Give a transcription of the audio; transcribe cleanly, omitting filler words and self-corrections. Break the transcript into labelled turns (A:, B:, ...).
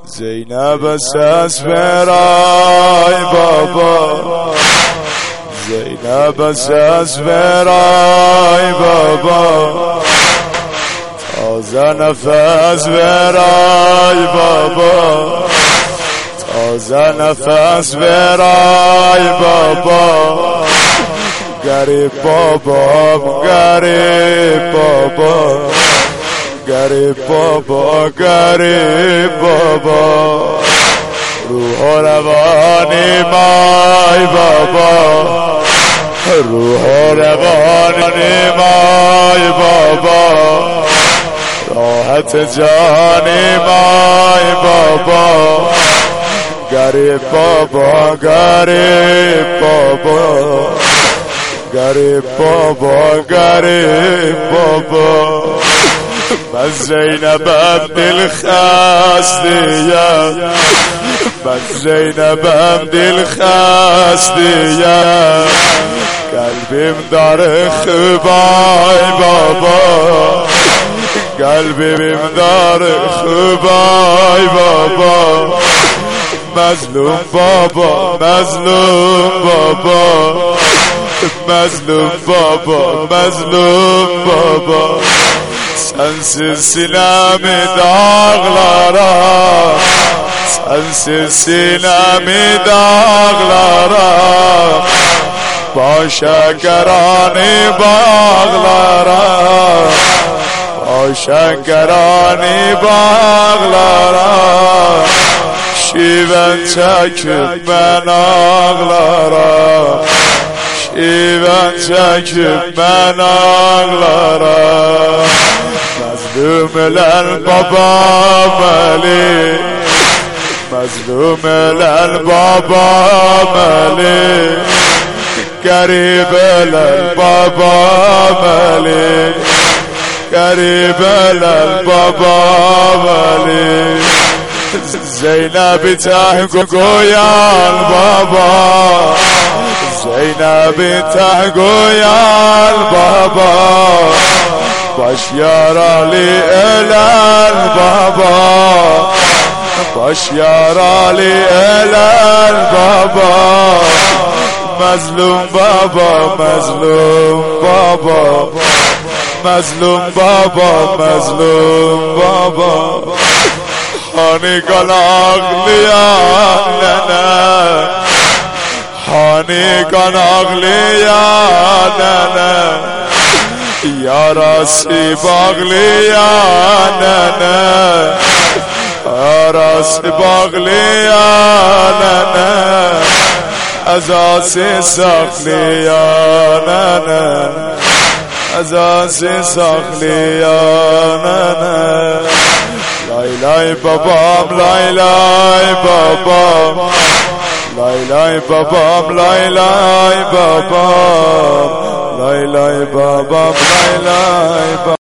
A: زینب از برای بابا، زینب از برای بابا، تازه نفس برای بابا، تازه نفس برای بابا، گریب بابا، گریب بابا، گریب بابا، گریب بابا، روح و روانی مای بابا، روح و روانی مای بابا، راحت جانی مای بابا، گریب بابا، گریب بابا، گریب بابا، گریب بابا. من زینبم دل خستیم، من زینبم دل خستیم، قلبیم داره خوبای بابا، قلبیم داره خوبای بابا، مظلوم بابا، مظلوم بابا، مظلوم بابا، مظلوم بابا. Sensiz sinemi dağlara, sensiz sinemi dağlara, başa gerani bağlara, başa gerani bağlara, şiven çekip ben ağlara, şiven çekip ben ağlara. Mazlumeler babam Ali, mazlumeler babam Ali, garibeler babam Ali, garibeler babam Ali. Zeynep'i tahgoyan baba, Zeynep'i tahgoyan baba, baş yaralı ölen baba, baş yaralı ölen baba, mazlum baba, mazlum baba, mazlum baba, mazlum baba. Hani kan ağlayan nene, hani kan ağlayan nene, yarası bağlayan nene, yarası bağlayan nene, azası saklayan nene, azası saklayan nene. Lay lay babam, lay lay babam, lay lay babam, lay lay babam, lay lay babam, lay lay babam.